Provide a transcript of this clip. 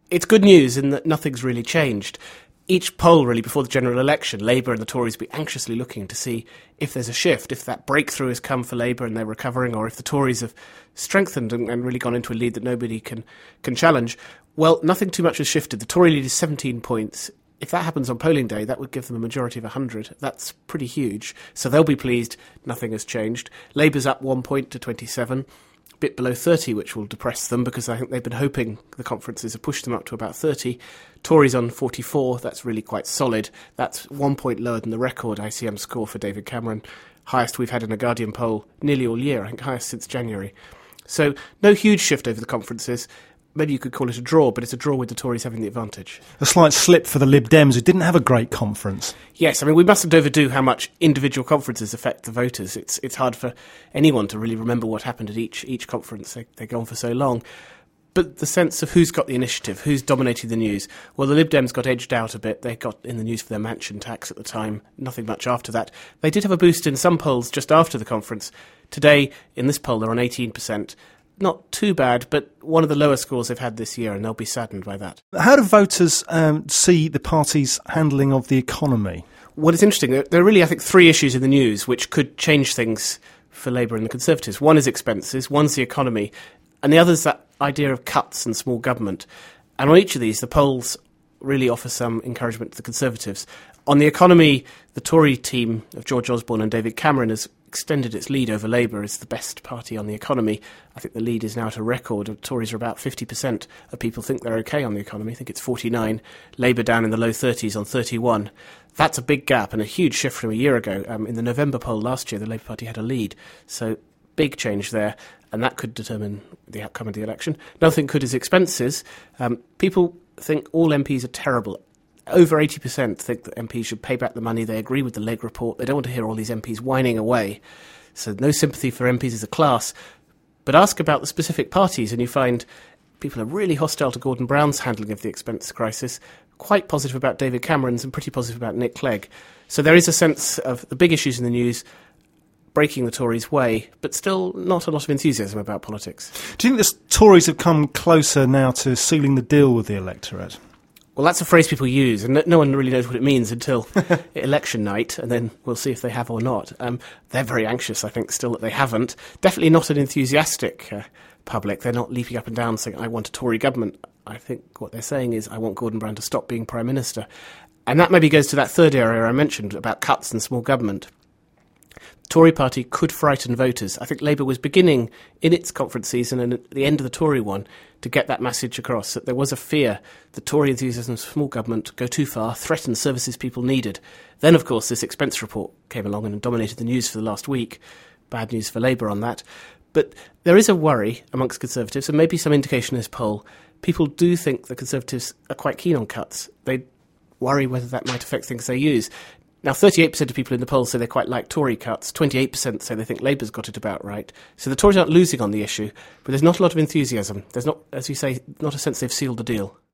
It's good news in that nothing's really changed. Each poll, really, before the general election, Labour and the Tories will be anxiously looking to see if there's a shift, if that breakthrough has come for Labour and they're recovering, or if the Tories have strengthened and really gone into a lead that nobody can challenge. Well, nothing too much has shifted. The Tory lead is 17 points. If that happens on polling day, that would give them a majority of 100. That's pretty huge. So they'll be pleased nothing has changed. Labour's up 1 point to 27. A bit below 30, which will depress them because I think they've been hoping the conferences have pushed them up to about 30. Tories on 44, that's really quite solid. That's 1 point lower than the record ICM score for David Cameron. Highest we've had in a Guardian poll nearly all year, I think highest since January. So no huge shift over the conferences. Maybe you could call it a draw, but it's a draw with the Tories having the advantage. A slight slip for the Lib Dems, who didn't have a great conference. Yes, I mean, we mustn't overdo how much individual conferences affect the voters. It's hard for anyone to really remember what happened at each conference. They go on for so long. But the sense of who's got the initiative, who's dominating the news. Well, the Lib Dems got edged out a bit. They got in the news for their mansion tax at the time. Nothing much after that. They did have a boost in some polls just after the conference. Today, in this poll, they're on 18%. Not too bad, but one of the lower scores they've had this year, and they'll be saddened by that. How do voters see the party's handling of the economy? Well, it's interesting. There are really, I think, three issues in the news which could change things for Labour and the Conservatives. One is expenses, one's the economy, and the other's that idea of cuts and small government. And on each of these, the polls really offer some encouragement to the Conservatives. On the economy, the Tory team of George Osborne and David Cameron has extended its lead over Labour as the best party on the economy. I think the lead is now at a record. The Tories are about 50% of people think they're OK on the economy. I think it's 49. Labour down in the low 30s on 31. That's a big gap and a huge shift from a year ago. In the November poll last year, the Labour Party had a lead. So big change there, and that could determine the outcome of the election. Another thing could is expenses. People think all MPs are terrible. Over 80% think that MPs should pay back the money. They agree with the Legg report. They don't want to hear all these MPs whining away. So no sympathy for MPs as a class. But ask about the specific parties and you find people are really hostile to Gordon Brown's handling of the expense crisis, quite positive about David Cameron's and pretty positive about Nick Clegg. So there is a sense of the big issues in the news breaking the Tories' way, but still not a lot of enthusiasm about politics. Do you think the Tories have come closer now to sealing the deal with the electorate? Well, that's a phrase people use, and no one really knows what it means until election night, and then we'll see if they have or not. They're very anxious, I think, still that they haven't. Definitely not an enthusiastic public. They're not leaping up and down saying, I want a Tory government. I think what they're saying is, I want Gordon Brown to stop being Prime Minister. And that maybe goes to that third area I mentioned about cuts and small government. The Tory party could frighten voters. I think Labour was beginning in its conference season and at the end of the Tory one to get that message across, that there was a fear that Tory enthusiasm for small government go too far, threaten services people needed. Then, of course, this expense report came along and dominated the news for the last week. Bad news for Labour on that. But there is a worry amongst Conservatives, and maybe some indication in this poll. People do think the Conservatives are quite keen on cuts. They worry whether that might affect things they use. Now, 38% of people in the poll say they quite like Tory cuts. 28% say they think Labour's got it about right. So the Tories aren't losing on the issue, but there's not a lot of enthusiasm. There's not, as you say, not a sense they've sealed the deal.